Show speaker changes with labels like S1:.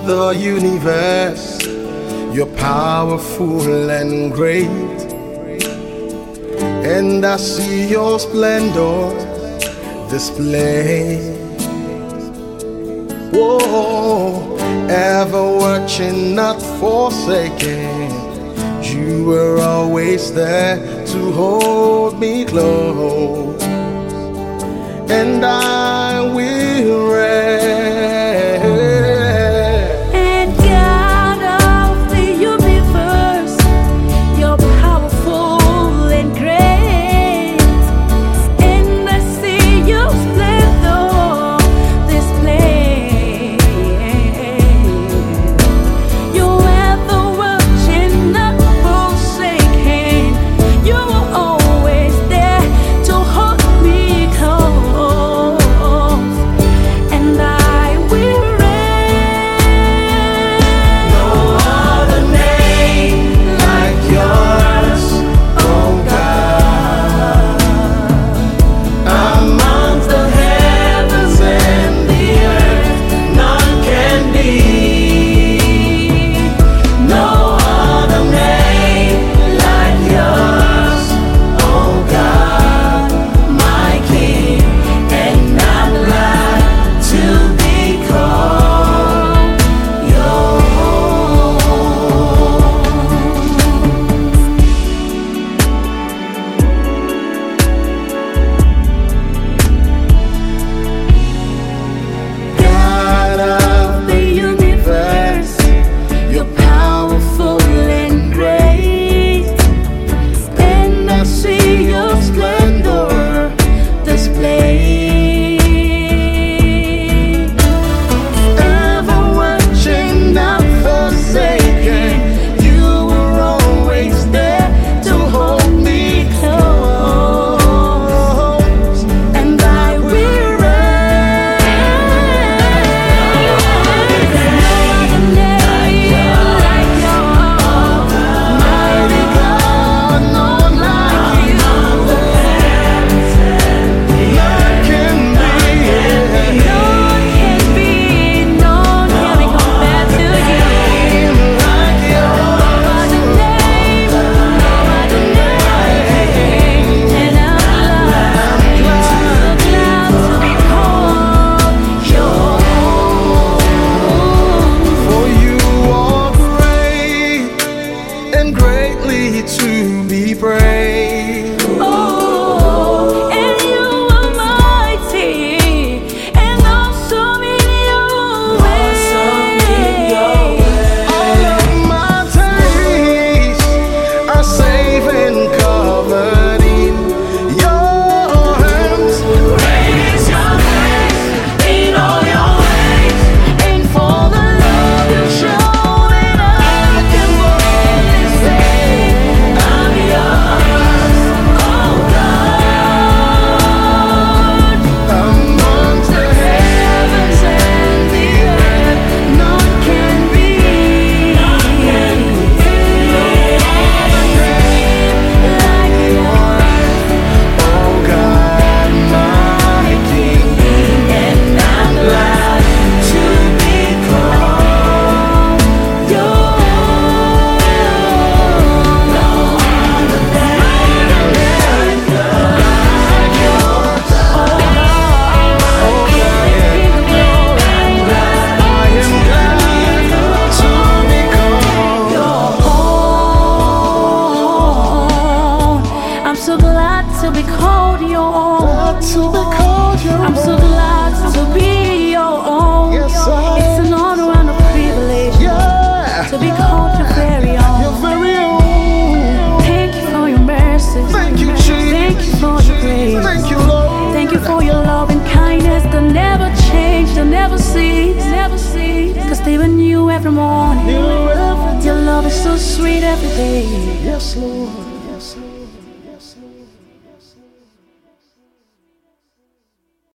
S1: the universe, you're powerful and great, and I see your splendor displayed. Whoa, ever watching, not forsaken. You were always there to hold me close, and I will rest.
S2: And God of the universe, you're powerful and great, and I see your splendor display. You're ever watching, not forsaken. You were always there to hold me close, and I will reign.
S1: No other name like yours, oh God. Amongst the heavens and the earth, none can be. No other name like yours, oh God, my King, and I'm glad to be called your own. God of the universe, you're powerful and great, and I see your splendor displayed. Ever watching, not forsaken. You were always there to hold me close, and I will reign. Mighty God, none like you. None can be.
S2: None can be compared to you.
S1: Like yours.
S2: And I'm glad to be called your own.
S1: For you are great and greatly to be praised.
S2: Oh, and you are mighty and awesome in your ways.
S1: All of my days are safe and covered in your hands. Great is your grace in all your ways,
S2: And for the love you show, and I can boldly say,
S1: I'm yours, oh God. Amongst the heavens and the earth, none can be. No other name like yours, oh God, my King, and I'm glad to be called your own. No other name like yours, oh God, I am glad to be called your
S2: own. I'm so glad to be called your own. I'm so glad to be your own.
S1: Yes, I am.
S2: It's an honor and a privilege
S1: Yeah,
S2: to be called your very
S1: your
S2: own.
S1: very own.
S2: Thank you for your mercies.
S1: Thank you, Jesus.
S2: Thank you for your grace.
S1: Thank you, Lord.
S2: Thank you for your love and kindness that never change, that never cease, never cease. Cause they were new every morning.
S1: You ever-
S2: Your love is so sweet every day.
S1: Yes, Lord.